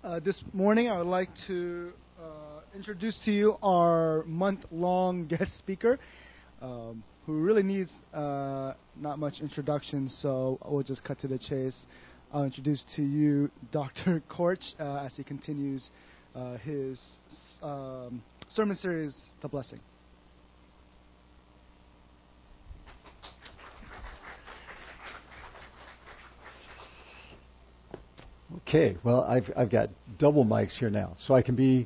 This morning, I would like to introduce to you our month-long guest speaker, who really needs not much introduction, so we'll just cut to the chase. I'll introduce to you Dr. Korch as he continues his sermon series, The Blessing. Okay, well, I've got double mics here now, so I can be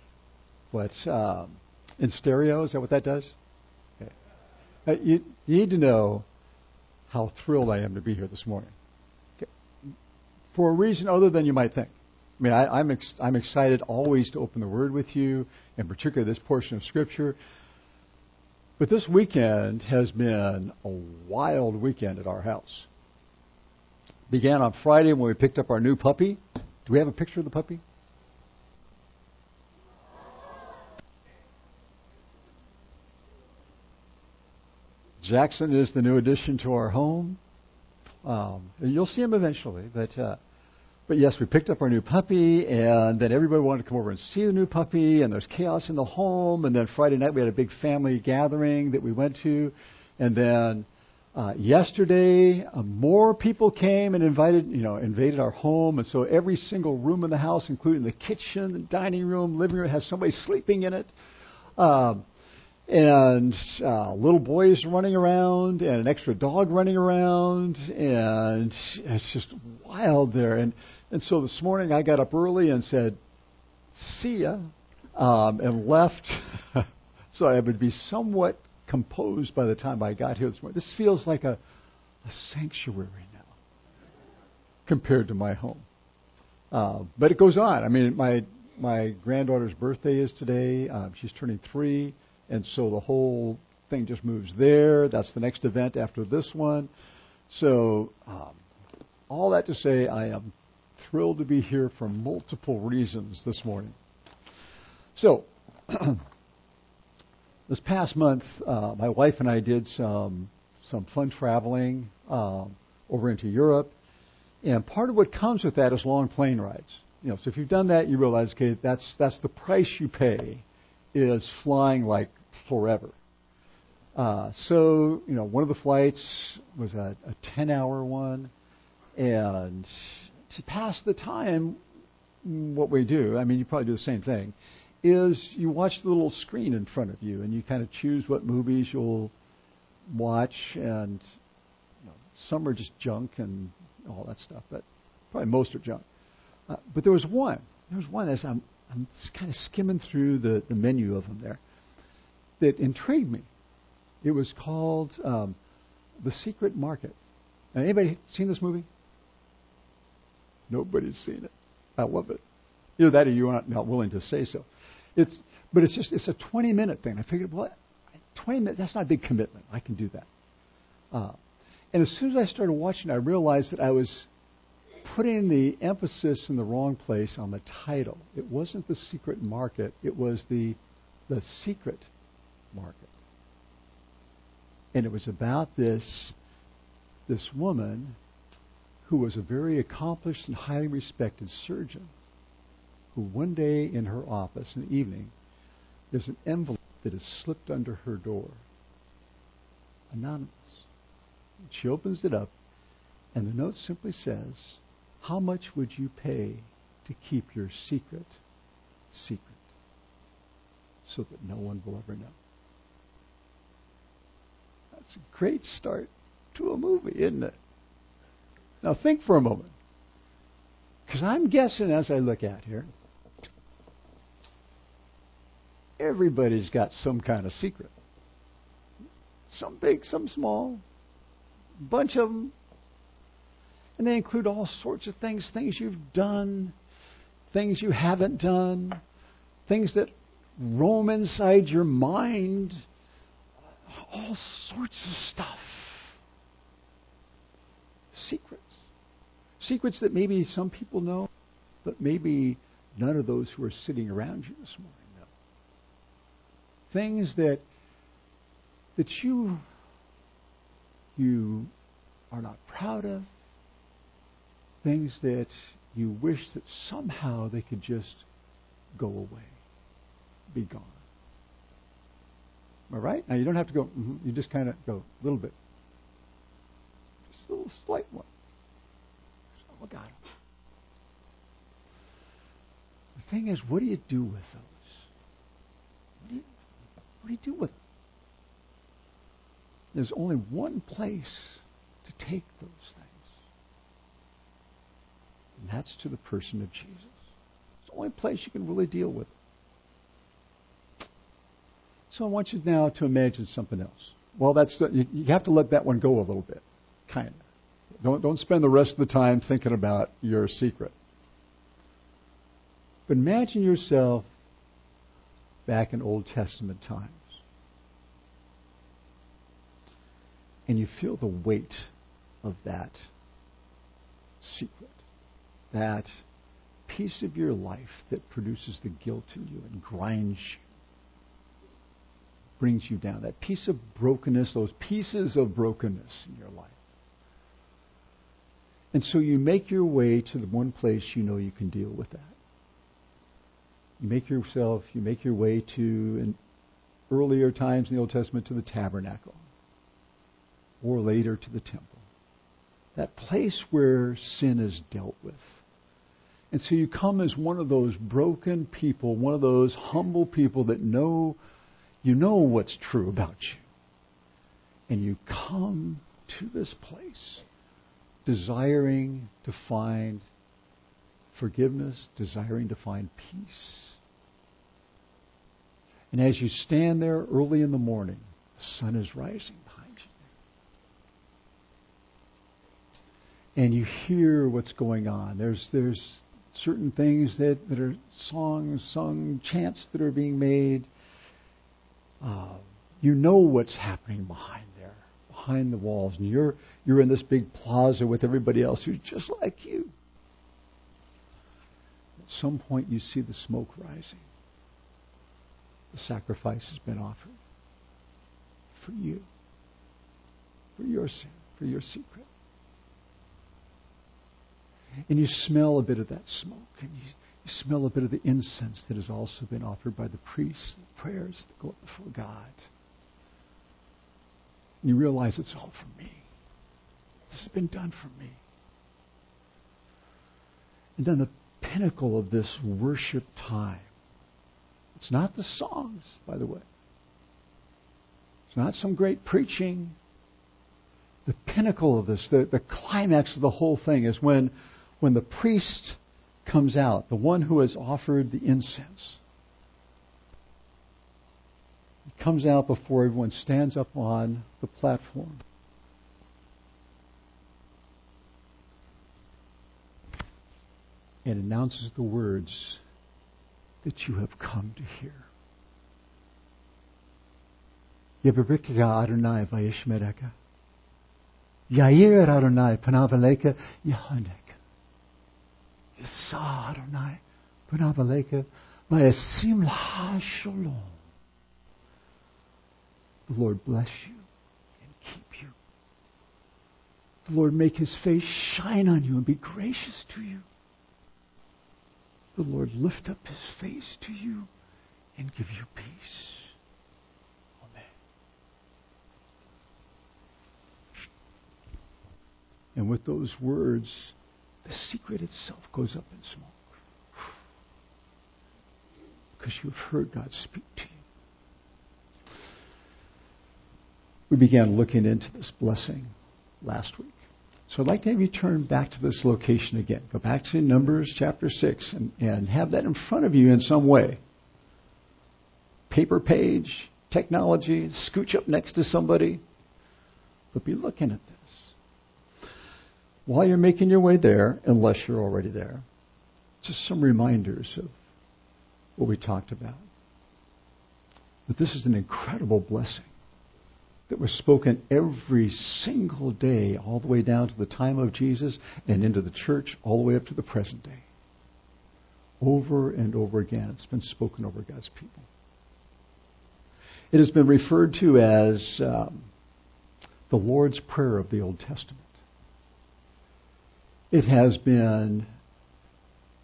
in stereo. Is that what that does? Okay. You need to know how thrilled I am to be here this morning, okay, for a reason other than you might think. I mean, I'm excited always to open the Word with you, and particularly this portion of Scripture. But this weekend has been a wild weekend at our house. Began on Friday when we picked up our new puppy. Do we have a picture of the puppy? Jackson is the new addition to our home. You'll see him eventually, but yes, we picked up our new puppy, and then everybody wanted to come over and see the new puppy, and there's chaos in the home, and then Friday night we had a big family gathering that we went to, and then yesterday, more people came and invaded our home, and so every single room in the house, including the kitchen, the dining room, living room, has somebody sleeping in it, and little boys running around, and an extra dog running around, and it's just wild there. And so this morning I got up early and said, "See ya," and left, so I would be somewhat composed by the time I got here this morning. This feels like a sanctuary now compared to my home. But it goes on. I mean, my granddaughter's birthday is today. She's turning 3, and so the whole thing just moves there. That's the next event after this one. So all that to say, I am thrilled to be here for multiple reasons this morning. So this past month, my wife and I did some fun traveling over into Europe, and part of what comes with that is long plane rides. So if you've done that, you realize, okay, that's the price you pay, is flying like forever. So one of the flights was a 10-hour one, and to pass the time, what we do, I mean, you probably do the same thing, is you watch the little screen in front of you, and you kind of choose what movies you'll watch, and some are just junk and all that stuff, but probably most are junk. But there was one as I'm just kind of skimming through the menu of them there that intrigued me. It was called The Secret Market. Now, anybody seen this movie? Nobody's seen it. I love it. Either that or you aren't not willing to say so. It's a 20-minute thing. I figured, 20 minutes, that's not a big commitment. I can do that. And as soon as I started watching, I realized that I was putting the emphasis in the wrong place on the title. It wasn't The Secret Market. It was the Secret Market. And it was about this woman who was a very accomplished and highly respected surgeon, who one day in her office in the evening, there's an envelope that is slipped under her door. Anonymous. She opens it up, and the note simply says, "How much would you pay to keep your secret, so that no one will ever know?" That's a great start to a movie, isn't it? Now think for a moment, because I'm guessing as I look at here, everybody's got some kind of secret. Some big, some small, bunch of them. And they include all sorts of things you've done, things you haven't done, things that roam inside your mind, all sorts of stuff. Secrets. Secrets that maybe some people know, but maybe none of those who are sitting around you this morning know. Things that you are not proud of. Things that You wish that somehow they could just go away, be gone. Am I right? Now, you don't have to go, you just kind of go a little bit. Just a little slight one. Oh, God. The thing is, what do you do with those? What do you do with them? There's only one place to take those things. And that's to the person of Jesus. It's the only place you can really deal with it. So I want you now to imagine something else. Well, you have to let that one go a little bit, kind of. Don't spend the rest of the time thinking about your secret. But imagine yourself back in Old Testament times. And you feel the weight of that secret, that piece of your life that produces the guilt in you and grinds you, brings you down. That piece of brokenness, those pieces of brokenness in your life. And so you make your way to the one place you know you can deal with that. You make your way to, in earlier times in the Old Testament, to the tabernacle. Or later to the temple. That place where sin is dealt with. And so you come as one of those broken people, one of those humble people that you know what's true about you. And you come to this place desiring to find forgiveness, desiring to find peace. And as you stand there early in the morning, the sun is rising behind you. And you hear what's going on. There's certain things that are songs sung, chants that are being made. You know what's happening behind the walls. And you're in this big plaza with everybody else who's just like you. At some point you see the smoke rising. The sacrifice has been offered. For you. For your sin. For your secret. And you smell a bit of that smoke. And you smell a bit of the incense that has also been offered by the priests, the prayers that go up before God. And you realize it's all for me. This has been done for me. And then the pinnacle of this worship time. It's not the songs, by the way. It's not some great preaching. The pinnacle of this, the climax of the whole thing is when the priest comes out, the one who has offered the incense. He comes out before everyone, stands up on the platform. And announces the words that you have come to hear. Yeberikah Adonai vayishmereka. Yair Adonai panavaleka Yehonek. Yisa Adonai panavaleka vayasim laha shalom. The Lord bless you and keep you. The Lord make His face shine on you and be gracious to you. The Lord lift up His face to you and give you peace. Amen. And with those words, the secret itself goes up in smoke. Because you've heard God speak to you. We began looking into this blessing last week. So I'd like to have you turn back to this location again. Go back to Numbers chapter 6 and have that in front of you in some way. Paper page, technology, scooch up next to somebody. But be looking at this. While you're making your way there, unless you're already there, just some reminders of what we talked about. But this is an incredible blessing that was spoken every single day, all the way down to the time of Jesus and into the church, all the way up to the present day. Over and over again, it's been spoken over God's people. It has been referred to as the Lord's Prayer of the Old Testament. It has been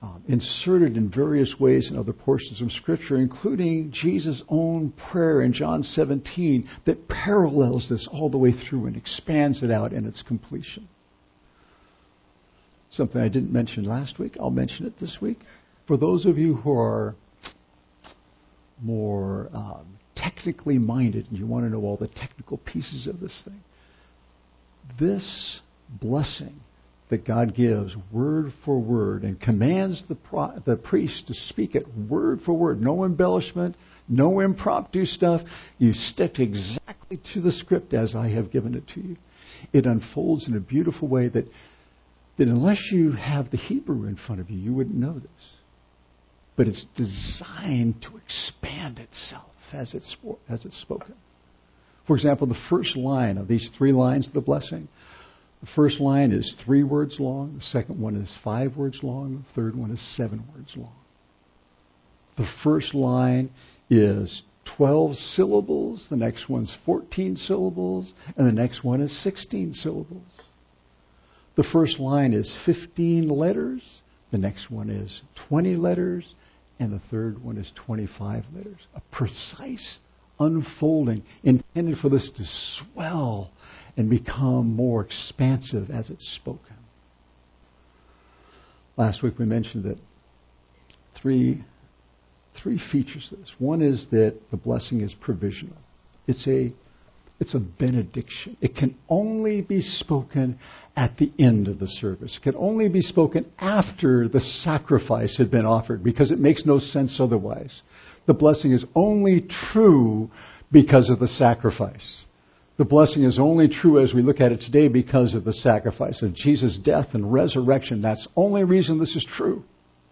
inserted in various ways in other portions of Scripture, including Jesus' own prayer in John 17 that parallels this all the way through and expands it out in its completion. Something I didn't mention last week, I'll mention it this week. For those of you who are more technically minded and you want to know all the technical pieces of this thing, this blessing that God gives word for word and commands the priest to speak it word for word. No embellishment, no impromptu stuff. You stick exactly to the script as I have given it to you. It unfolds in a beautiful way that unless you have the Hebrew in front of you, you wouldn't know this. But it's designed to expand itself as it's spoken. For example, the first line of these 3 lines of the blessing, the first line is 3 words long. The second one is 5 words long. The third one is 7 words long. The first line is 12 syllables. The next one's 14 syllables. And the next one is 16 syllables. The first line is 15 letters. The next one is 20 letters. And the third one is 25 letters. A precise unfolding intended for this to swell and become more expansive as it's spoken. Last week we mentioned that three features to this. One is that the blessing is provisional. It's a benediction. It can only be spoken at the end of the service. It can only be spoken after the sacrifice had been offered, because it makes no sense otherwise. The blessing is only true because of the sacrifice. The blessing is only true as we look at it today because of the sacrifice of Jesus' death and resurrection. That's the only reason this is true.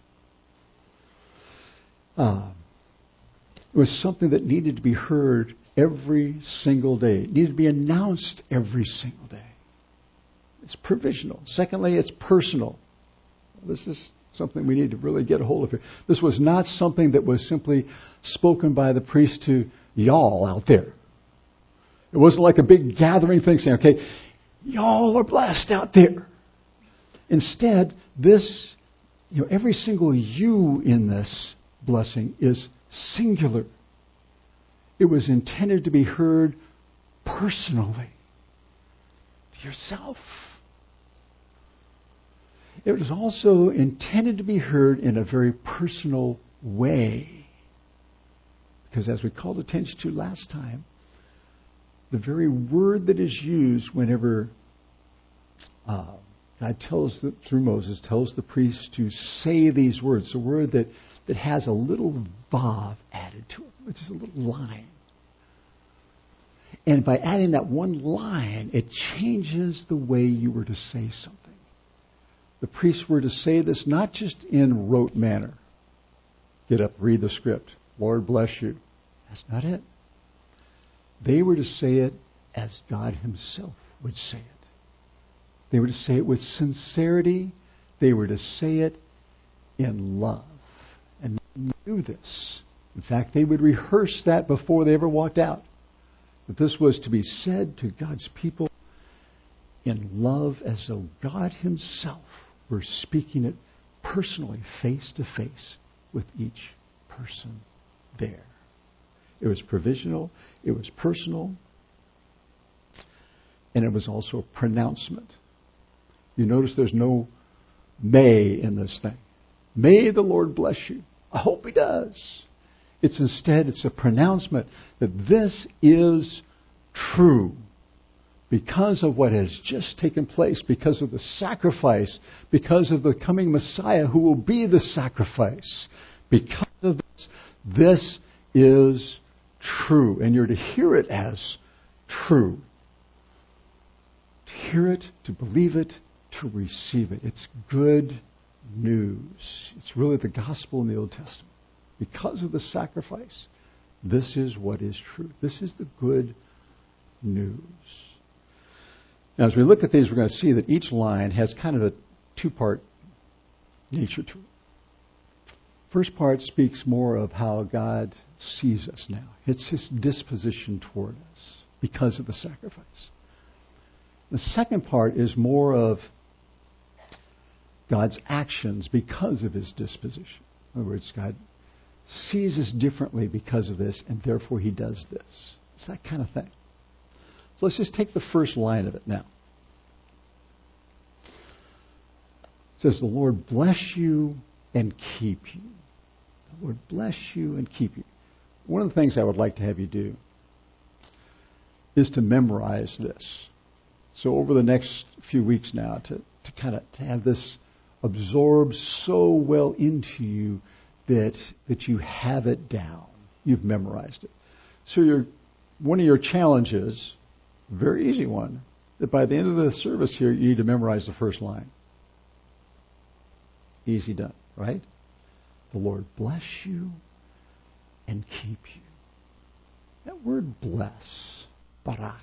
It was something that needed to be heard every single day. It needed to be announced every single day. It's provisional. Secondly, it's personal. This is something we need to really get a hold of here. This was not something that was simply spoken by the priest to y'all out there. It wasn't like a big gathering thing saying, okay, y'all are blessed out there. Instead, this, every single you in this blessing is singular. It was intended to be heard personally to yourself. It was also intended to be heard in a very personal way. Because as we called attention to last time, the very word that is used whenever God through Moses, tells the priest to say these words, the word that has a little vav added to it, which is a little line. And by adding that one line, it changes the way you were to say something. The priests were to say this not just in rote manner. Get up, read the script. Lord bless you. That's not it. They were to say it as God Himself would say it. They were to say it with sincerity. They were to say it in love. And they knew this. In fact, they would rehearse that before they ever walked out. That this was to be said to God's people in love, as though God Himself were speaking it personally, face to face, with each person there. It was provisional, it was personal, and it was also a pronouncement. You notice there's no may in this thing. May the Lord bless you. I hope He does. It's a pronouncement that this is true because of what has just taken place, because of the sacrifice, because of the coming Messiah who will be the sacrifice. Because of this is true. And you're to hear it as true. To hear it, to believe it, to receive it. It's good news. It's really the gospel in the Old Testament. Because of the sacrifice, this is what is true. This is the good news. Now, as we look at these, we're going to see that each line has kind of a two-part nature to it. First part speaks more of how God sees us now. It's His disposition toward us because of the sacrifice. The second part is more of God's actions because of his disposition. In other words, God sees us differently because of this, and therefore he does this. It's that kind of thing. So let's just take the first line of it now. It says, the Lord bless you and keep you. The Lord bless you and keep you. One of the things I would like to have you do is to memorize this. So over the next few weeks now, to have this absorbed so well into you that you have it down. You've memorized it. So one of your challenges, very easy one, that by the end of the service here, you need to memorize the first line. Easy done, right? The Lord bless you and keep you. That word bless, barak,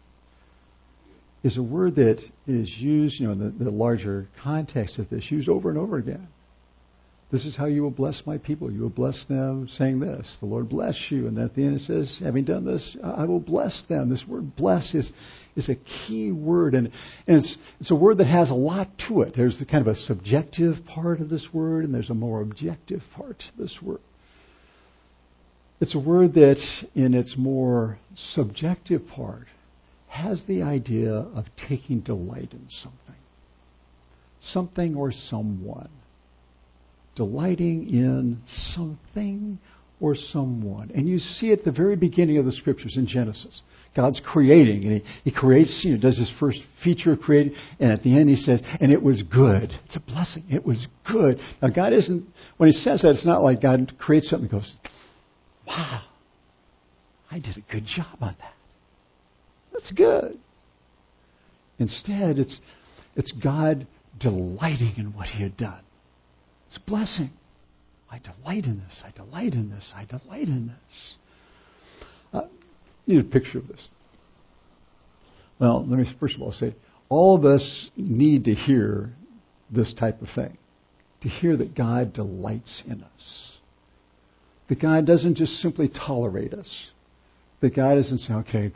is a word that is used, in the larger context of this, used over and over again. This is how you will bless my people. You will bless them saying this. The Lord bless you. And at the end it says, having done this, I will bless them. This word bless is a key word. And it's a word that has a lot to it. There's the kind of a subjective part of this word, and there's a more objective part to this word. It's a word that, in its more subjective part, has the idea of taking delight in something. Something or someone. Delighting in something or someone. And you see it at the very beginning of the Scriptures in Genesis. God's creating, and he creates, does his first feature of creating, and at the end he says, and it was good. It's a blessing. It was good. Now God isn't, when he says that, it's not like God creates something and goes, wow, I did a good job on that. That's good. Instead, it's God delighting in what he had done. It's a blessing. I delight in this. I delight in this. I delight in this. You need a picture of this. Well, let me first of all say, all of us need to hear this type of thing. To hear that God delights in us. That God doesn't just simply tolerate us. That God doesn't say, okay,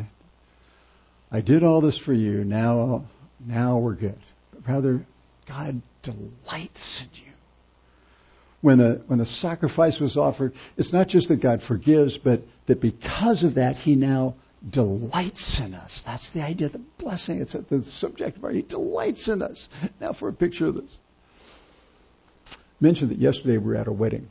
I did all this for you. Now we're good. But rather, God delights in you. When the sacrifice was offered, it's not just that God forgives, but that because of that, he now delights in us. That's the idea of the blessing. It's at the subject part. He delights in us. Now for a picture of this. I mentioned that yesterday we were at a wedding.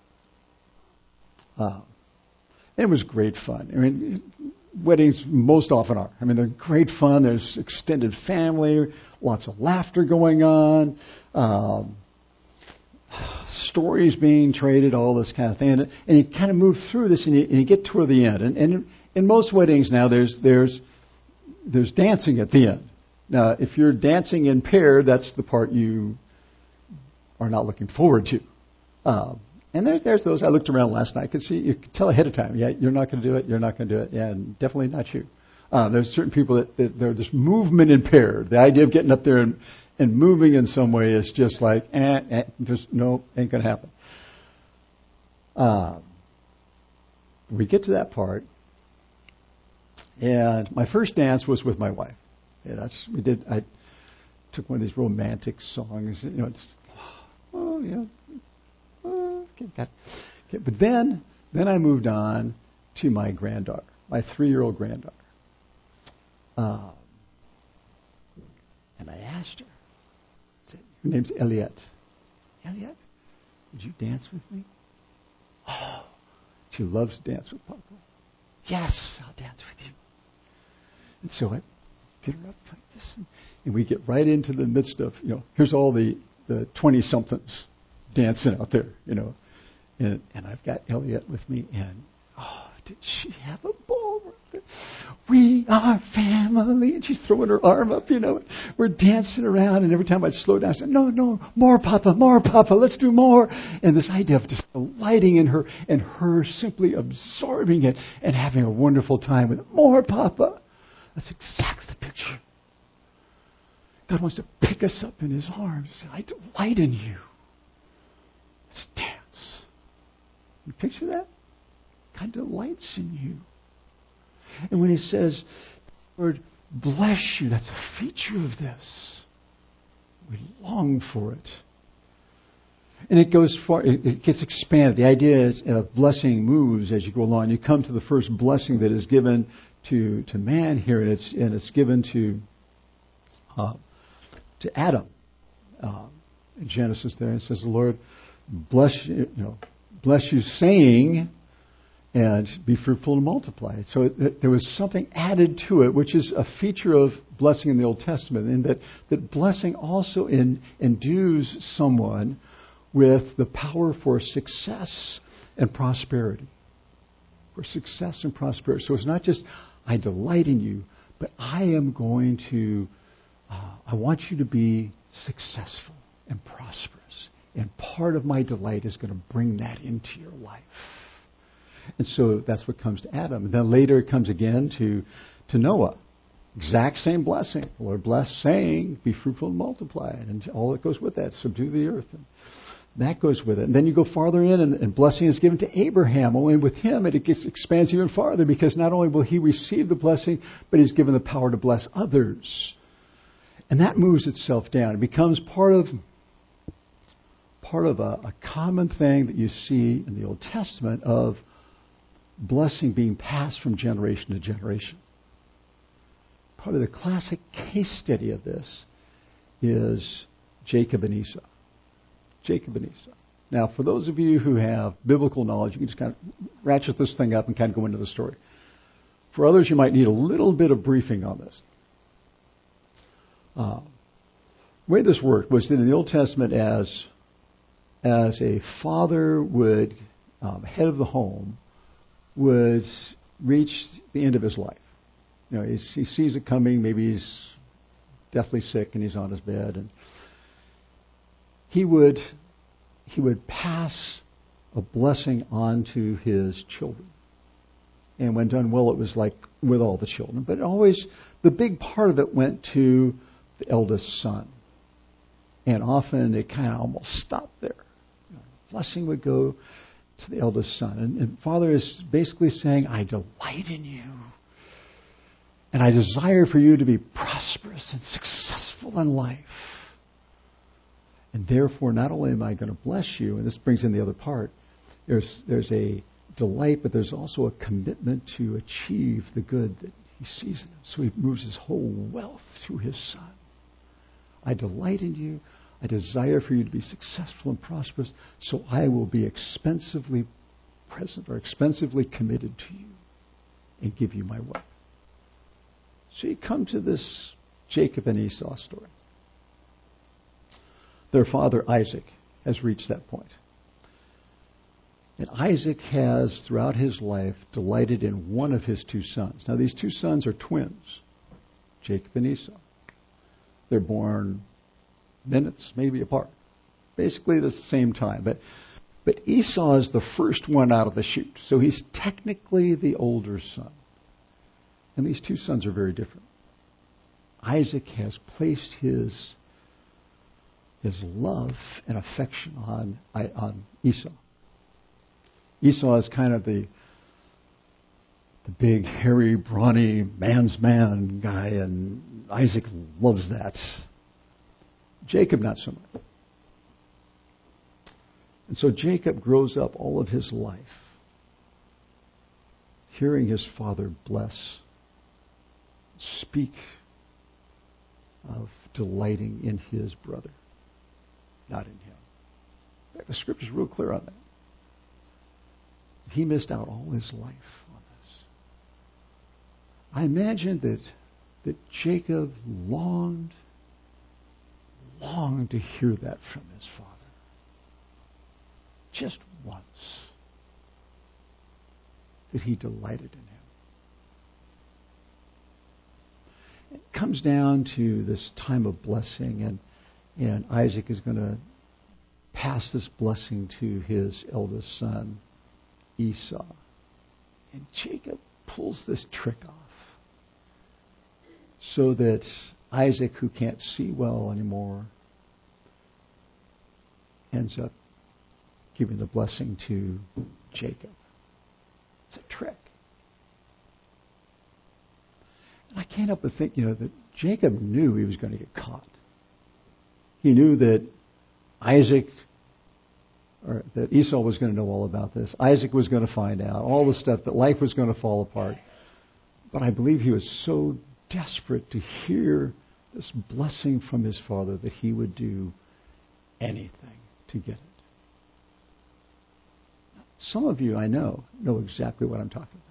It was great fun. I mean, weddings most often are. I mean, they're great fun. There's extended family, lots of laughter going on. Stories being traded, all this kind of thing. And you kind of move through this and you get toward the end. And in most weddings now, there's dancing at the end. Now, if you're dancing in pair, that's the part you are not looking forward to. And there's those. I looked around last night. You could tell ahead of time. Yeah, you're not going to do it. You're not going to do it. Yeah, and definitely not you. There's certain people that there's this movement in pair. The idea of getting up there and moving in some way is just like, just no, ain't going to happen. We get to that part, and my first dance was with my wife. Yeah, I took one of these romantic songs. Okay, but then I moved on to my granddaughter, my 3-year-old granddaughter. And I asked her, her name's Elliot. Elliot, would you dance with me? Oh, she loves to dance with Papa. Yes, I'll dance with you. And so I get her up like this, and we get right into the midst of, here's all the 20-somethings dancing out there, and I've got Elliot with me, and did she have a ball? We are family, and she's throwing her arm up, We're dancing around, and every time I'd slow down, I said, no, more Papa, let's do more. And this idea of just delighting in her, and her simply absorbing it and having a wonderful time with it. More Papa. That's exactly the picture. God wants to pick us up in his arms and say, I delight in you. Let's dance. You picture that? God delights in you. And when he says, Lord, bless you, that's a feature of this. We long for it. And it goes far, it gets expanded. The idea is blessing moves as you go along. You come to the first blessing that is given to man here, and it's given to Adam. In Genesis there, it says, the Lord bless you, saying, and be fruitful and multiply. So there was something added to it, which is a feature of blessing in the Old Testament, in that blessing also endues someone with the power for success and prosperity. For success and prosperity. So it's not just, I delight in you, but I am going to, I want you to be successful and prosperous. And part of my delight is going to bring that into your life. And so that's what comes to Adam. And then later it comes again to Noah. Exact same blessing. The Lord bless, saying, be fruitful and multiply. And all that goes with that, subdue the earth. And that goes with it. And then you go farther in, and blessing is given to Abraham. Only with him it expands even farther, because not only will he receive the blessing, but he's given the power to bless others. And that moves itself down. It becomes part of a common thing that you see in the Old Testament of blessing being passed from generation to generation. Probably the classic case study of this is Jacob and Esau. Jacob and Esau. Now, for those of you who have biblical knowledge, you can just kind of ratchet this thing up and kind of go into the story. For others, you might need a little bit of briefing on this. The way this worked was that in the Old Testament, as a father would, head of the home, would reach the end of his life. You know, he sees it coming. Maybe he's deathly sick and he's on his bed, and he would pass a blessing on to his children. And when done well, it was like with all the children. But always, the big part of it went to the eldest son. And often it kind of almost stopped there. Blessing would go to the eldest son. And Father is basically saying, I delight in you. And I desire for you to be prosperous and successful in life. And therefore, not only am I going to bless you, and this brings in the other part, there's a delight, but there's also a commitment to achieve the good that he sees in him. So he moves his whole wealth to his son. I delight in you. I desire for you to be successful and prosperous, so I will be expensively present or expensively committed to you and give you my wealth. So you come to this Jacob and Esau story. Their father Isaac has reached that point. And Isaac has, throughout his life, delighted in one of his two sons. Now, these two sons are twins, Jacob and Esau. They're born minutes, maybe apart. Basically the same time. But Esau is the first one out of the chute. So he's technically the older son. And these two sons are very different. Isaac has placed his love and affection on Esau. Esau is kind of the big, hairy, brawny, man's man guy, and Isaac loves that. Jacob, not so much. And so Jacob grows up all of his life hearing his father bless, speak of delighting in his brother, not in him. In fact, the Scripture's real clear on that. He missed out all his life on this. I imagine that Jacob longed to hear that from his father. Just once. That he delighted in him. It comes down to this time of blessing, and Isaac is going to pass this blessing to his eldest son, Esau. And Jacob pulls this trick off so that Isaac, who can't see well anymore, ends up giving the blessing to Jacob. It's a trick. And I can't help but think, that Jacob knew he was going to get caught. He knew that that Esau was going to know all about this. Isaac was going to find out all the stuff, that life was going to fall apart. But I believe he was so desperate to hear this blessing from his father that he would do anything to get it. Some of you, I know exactly what I'm talking about.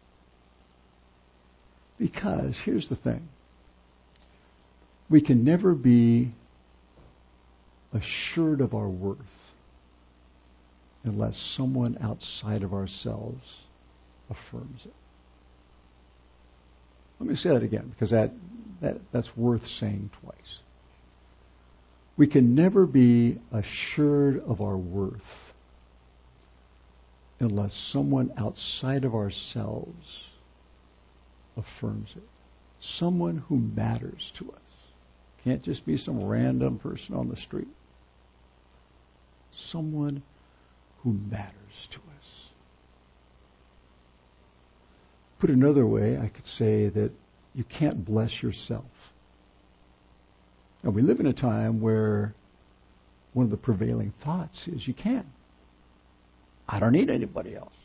Because here's the thing. We can never be assured of our worth unless someone outside of ourselves affirms it. Let me say that again, because that's worth saying twice. We can never be assured of our worth unless someone outside of ourselves affirms it. Someone who matters to us. Can't just be some random person on the street. Someone who matters to us. Put another way, I could say that you can't bless yourself. Now, we live in a time where one of the prevailing thoughts is you can. I don't need anybody else.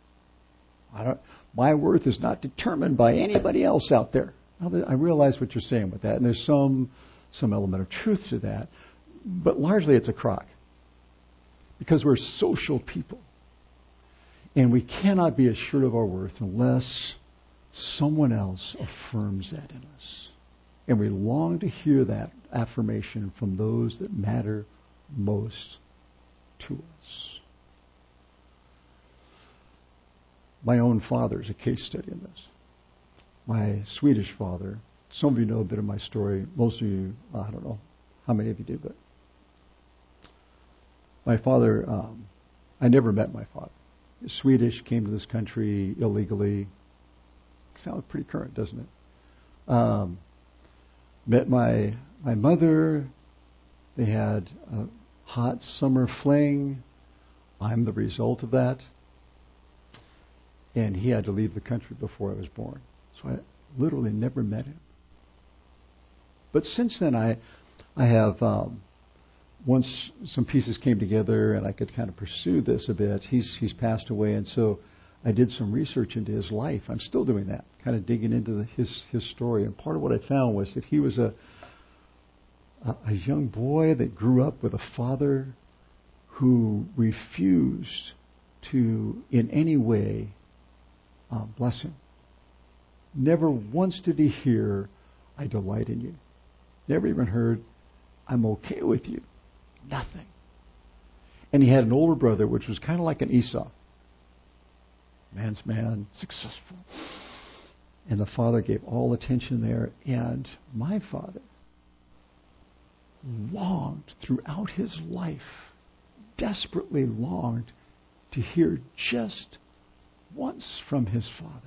My worth is not determined by anybody else out there. Now, I realize what you're saying with that, and there's some element of truth to that, but largely it's a crock. Because we're social people. And we cannot be assured of our worth unless someone else affirms that in us. And we long to hear that affirmation from those that matter most to us. My own father is a case study in this. My Swedish father, some of you know a bit of my story. Most of you, I don't know how many of you do, but my father, I never met my father. He's Swedish, came to this country illegally. Sounds pretty current, doesn't it? Met my mother. They had a hot summer fling. I'm the result of that. And he had to leave the country before I was born. So I literally never met him. But since then, I have, once some pieces came together and I could kind of pursue this a bit, he's passed away. And so I did some research into his life. I'm still doing that, kind of digging into his story. And part of what I found was that he was a young boy that grew up with a father who refused to, in any way, bless him. Never once did he hear, "I delight in you." Never even heard, "I'm okay with you." Nothing. And he had an older brother, which was kind of like an Esau. Man's man, successful. And the father gave all attention there. And my father longed throughout his life, desperately longed to hear just once from his father,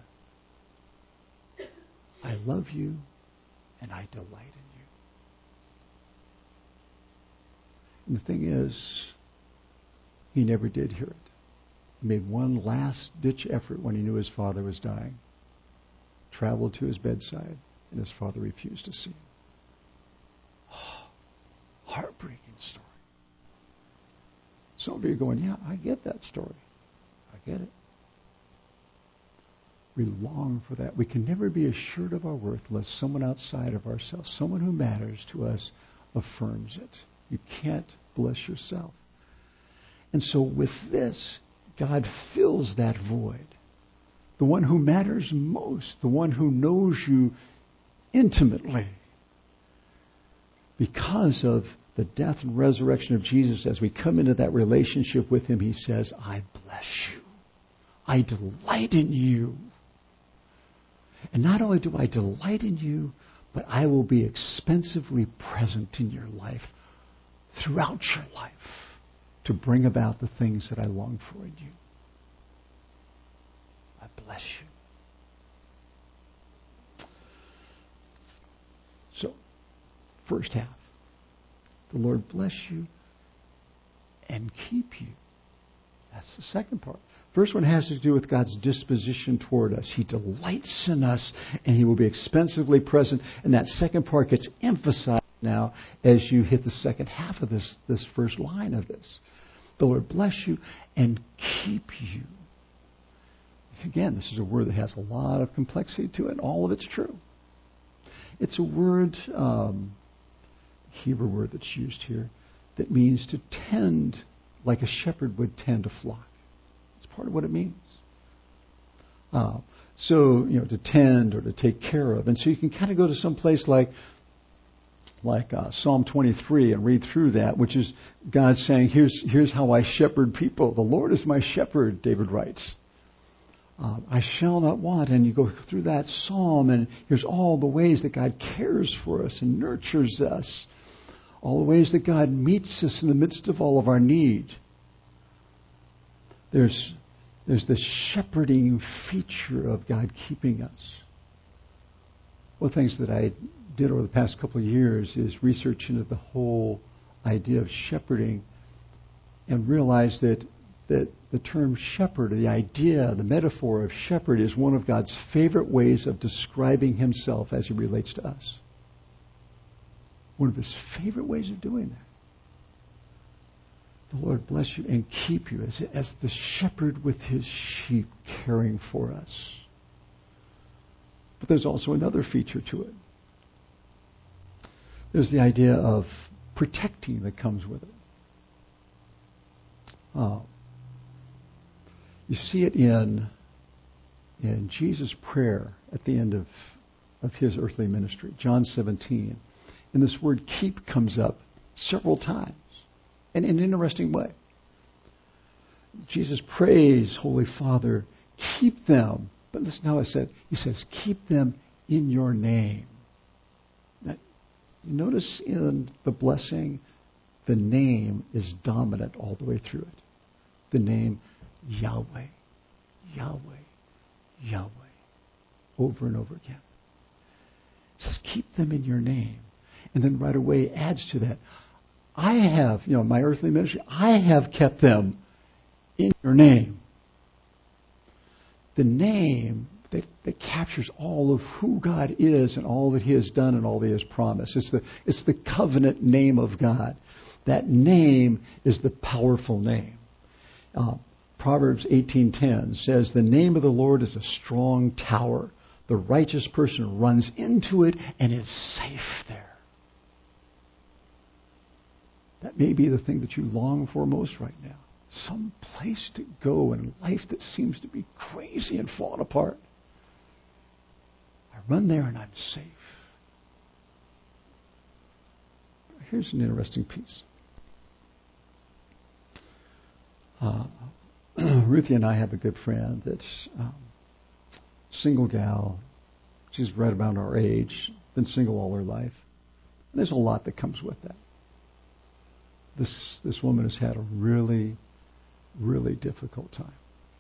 "I love you and I delight in you." And the thing is, he never did hear it. He made one last-ditch effort when he knew his father was dying. Traveled to his bedside, and his father refused to see him. Oh, heartbreaking story. Some of you are going, "Yeah, I get that story. I get it." We long for that. We can never be assured of our worth unless someone outside of ourselves, someone who matters to us, affirms it. You can't bless yourself. And so with this, God fills that void. The one who matters most, the one who knows you intimately. Because of the death and resurrection of Jesus, as we come into that relationship with Him, He says, "I bless you. I delight in you. And not only do I delight in you, but I will be expensively present in your life, throughout your life, to bring about the things that I long for in you. I bless you." So, first half, the Lord bless you and keep you. That's the second part. First one has to do with God's disposition toward us. He delights in us, and He will be expensively present. And that second part gets emphasized now as you hit the second half of this first line of this. The Lord bless you and keep you. Again, this is a word that has a lot of complexity to it, and all of it's true. It's a word, Hebrew word that's used here, that means to tend like a shepherd would tend a flock. It's part of what it means. So, to tend or to take care of. And so you can kind of go to some place like Psalm 23 and read through that, which is God saying, here's how I shepherd people. The Lord is my shepherd, David writes. I shall not want. And you go through that psalm, and here's all the ways that God cares for us and nurtures us. All the ways that God meets us in the midst of all of our need. There's the shepherding feature of God keeping us. One of the things that I did over the past couple of years is research into the whole idea of shepherding, and realized that the term shepherd, the idea, the metaphor of shepherd, is one of God's favorite ways of describing himself as he relates to us. One of his favorite ways of doing that. The Lord bless you and keep you as the shepherd with his sheep caring for us. But there's also another feature to it. There's the idea of protecting that comes with it. You see it in Jesus' prayer at the end of his earthly ministry, John 17. And this word keep comes up several times, and in an interesting way. Jesus prays, Holy Father, keep them. But listen how it said. He says, keep them in your name. Now, you notice in the blessing, the name is dominant all the way through it. The name Yahweh, Yahweh, Yahweh, over and over again. It says, keep them in your name. And then right away adds to that, I have, my earthly ministry, I have kept them in your name. The name that captures all of who God is and all that he has done and all that he has promised. It's the covenant name of God. That name is the powerful name. Proverbs 18:10 says, the name of the Lord is a strong tower. The righteous person runs into it and is safe there. That may be the thing that you long for most right now. Some place to go in life that seems to be crazy and falling apart. I run there and I'm safe. Here's an interesting piece. Ruthie and I have a good friend that's single gal. She's right about our age, been single all her life. And there's a lot that comes with that. This woman has had a really, really difficult time.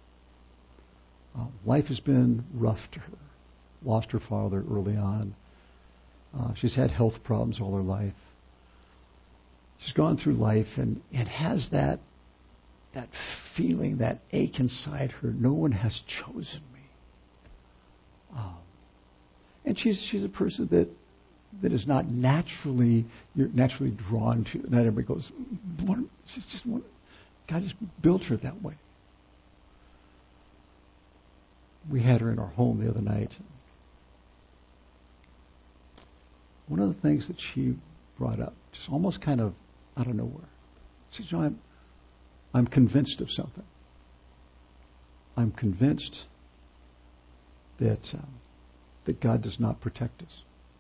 Life has been rough to her. Lost her father early on. She's had health problems all her life. She's gone through life and has that feeling, that ache inside her. No one has chosen me. And she's a person that is not you're naturally drawn to. Not everybody goes, she's just one. God just built her that way. We had her in our home the other night. One of the things that she brought up, just almost kind of out of nowhere, she said, I'm convinced of something. I'm convinced that God does not protect us.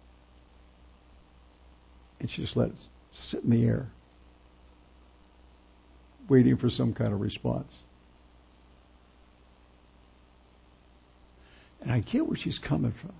And she just let it sit in the air, waiting for some kind of response. And I get where she's coming from.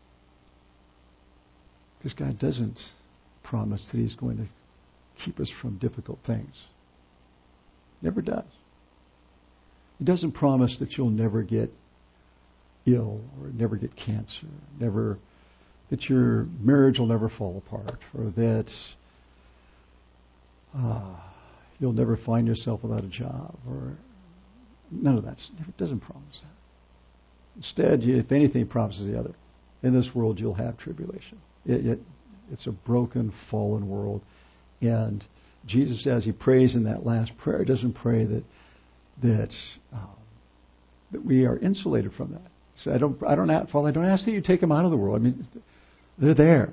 Because God doesn't promise that he's going to keep us from difficult things. Never does. He doesn't promise that you'll never get ill or never get cancer, that your marriage will never fall apart, or that you'll never find yourself without a job, or none of that. It doesn't promise that. Instead, if anything, promises the other. In this world, you'll have tribulation. It's a broken, fallen world. And Jesus, as he prays in that last prayer, doesn't pray that we are insulated from that. So I don't ask that you take them out of the world. I mean, they're there.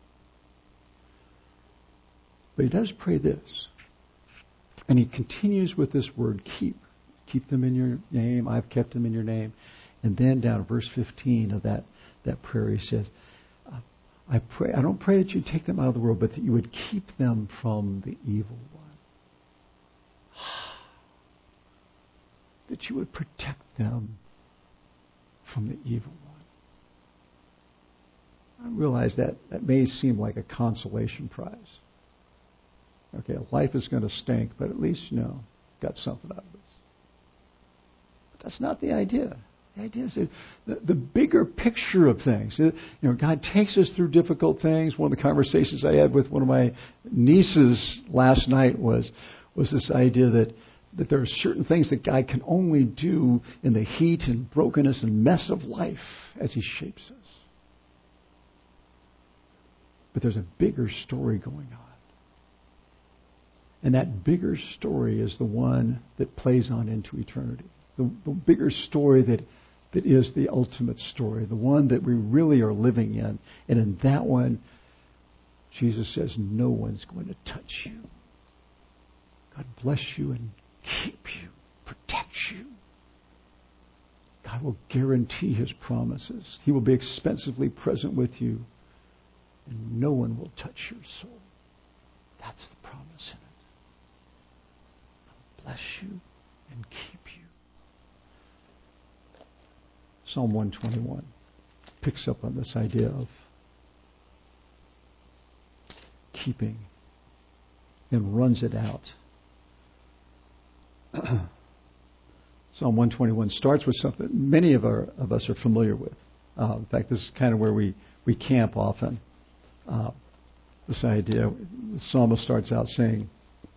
But he does pray this. And he continues with this word, keep. Keep them in your name. I've kept them in your name. And then down at verse 15 of that prayer, he says, I don't pray that you take them out of the world, but that you would keep them from the evil one. That you would protect them from the evil one. I realize that may seem like a consolation prize. Okay, life is going to stink, but at least, got something out of this. But that's not the idea. The idea is that the bigger picture of things. God takes us through difficult things. One of the conversations I had with one of my nieces last night was this idea that there are certain things that God can only do in the heat and brokenness and mess of life as He shapes us. But there's a bigger story going on. And that bigger story is the one that plays on into eternity. The bigger story that is the ultimate story, the one that we really are living in. And in that one, Jesus says, no one's going to touch you. God bless you and keep you, protect you. God will guarantee His promises. He will be expensively present with you. And no one will touch your soul. That's the promise in it. God bless you and keep you. Psalm 121 picks up on this idea of keeping and runs it out. Psalm 121 starts with something many of us are familiar with. In fact, this is kind of where we camp often. This idea, the psalmist starts out saying,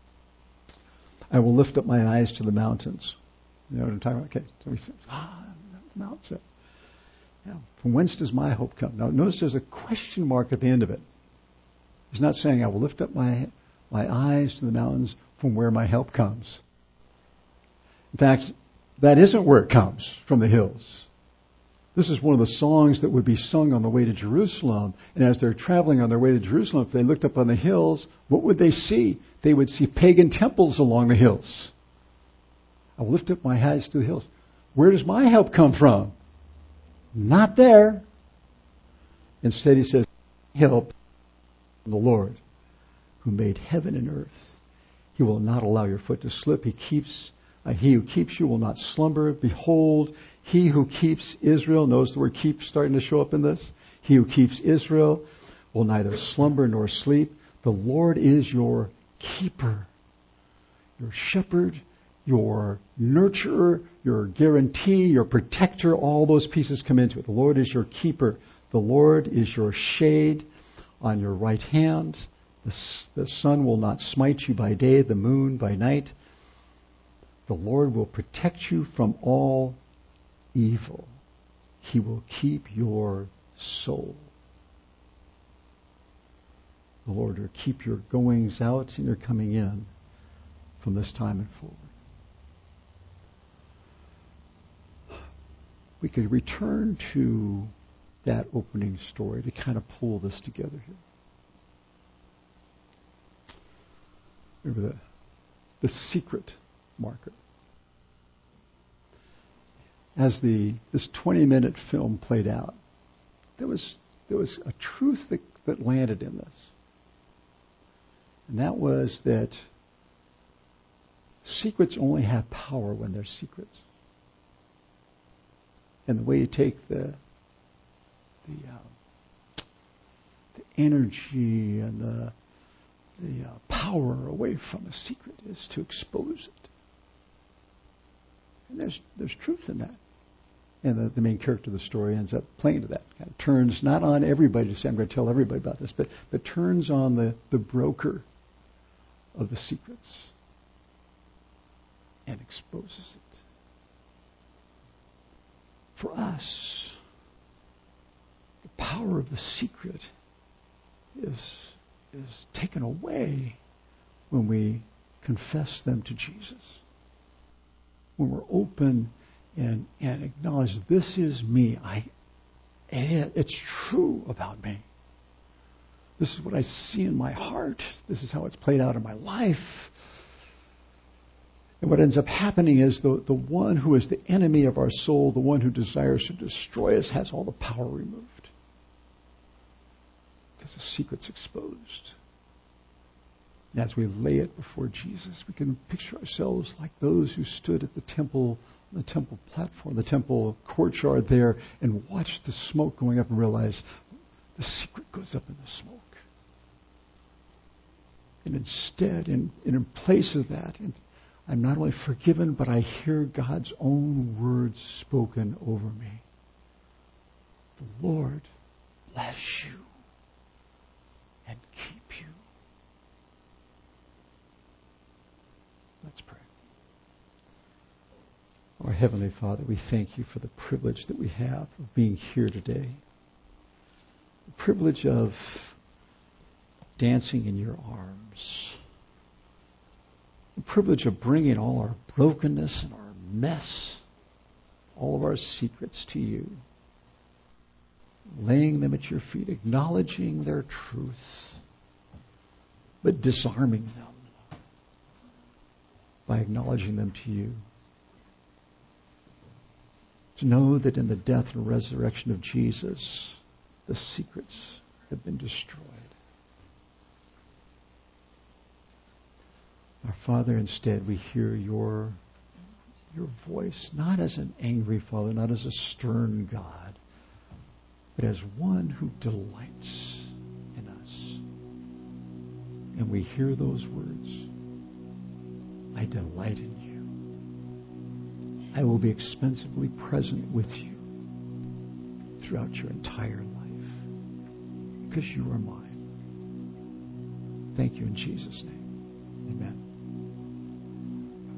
I will lift up my eyes to the mountains. You know what I'm talking about? Okay. So he says, mountains. From whence does my hope come? Now, notice there's a question mark at the end of it. He's not saying, I will lift up my eyes to the mountains from where my help comes. In fact, that isn't where it comes, from the hills. This is one of the songs that would be sung on the way to Jerusalem. And as they're traveling on their way to Jerusalem, if they looked up on the hills, what would they see? They would see pagan temples along the hills. I will lift up my eyes to the hills. Where does my help come from? Not there. Instead, he says, help from the Lord, who made heaven and earth. He will not allow your foot to slip. He who keeps you will not slumber. Behold, he who keeps Israel, notice the word keep starting to show up in this. He who keeps Israel will neither slumber nor sleep. The Lord is your keeper, your shepherd, your nurturer, your guarantee, your protector. All those pieces come into it. The Lord is your keeper. The Lord is your shade on your right hand. The sun will not smite you by day, the moon by night. The Lord will protect you from all evil. He will keep your soul. The Lord will keep your goings out and your coming in from this time and forward. We could return to that opening story to kind of pull this together here. Remember the secret marker. As this 20-minute film played out, there was a truth that landed in this. And that was that secrets only have power when they're secrets. And the way you take the energy and the power away from a secret is to expose it. And there's truth in that. And the main character of the story ends up playing to that. Kind of turns not on everybody to say, I'm going to tell everybody about this, but turns on the broker of the secrets and exposes it. For us, the power of the secret is taken away when we confess them to Jesus. When we're open and acknowledge, this is me. It's true about me. This is what I see in my heart. This is how it's played out in my life. And what ends up happening is the one who is the enemy of our soul, the one who desires to destroy us, has all the power removed. Because the secret's exposed. And as we lay it before Jesus, we can picture ourselves like those who stood at the temple platform, the temple courtyard there, and watched the smoke going up and realize the secret goes up in the smoke. And instead, in place of that, I'm not only forgiven, but I hear God's own words spoken over me. The Lord bless you and keep you. Let's pray. Our Heavenly Father, we thank you for the privilege that we have of being here today. The privilege of dancing in your arms. The privilege of bringing all our brokenness and our mess, all of our secrets to you. Laying them at your feet, acknowledging their truth, but disarming them by acknowledging them to you. To know that in the death and resurrection of Jesus, the secrets have been destroyed. Our Father, instead, we hear your voice, not as an angry Father, not as a stern God, but as one who delights in us. And we hear those words, I delight in you. I will be expensively present with you throughout your entire life because you are mine. Thank you in Jesus' name. Amen.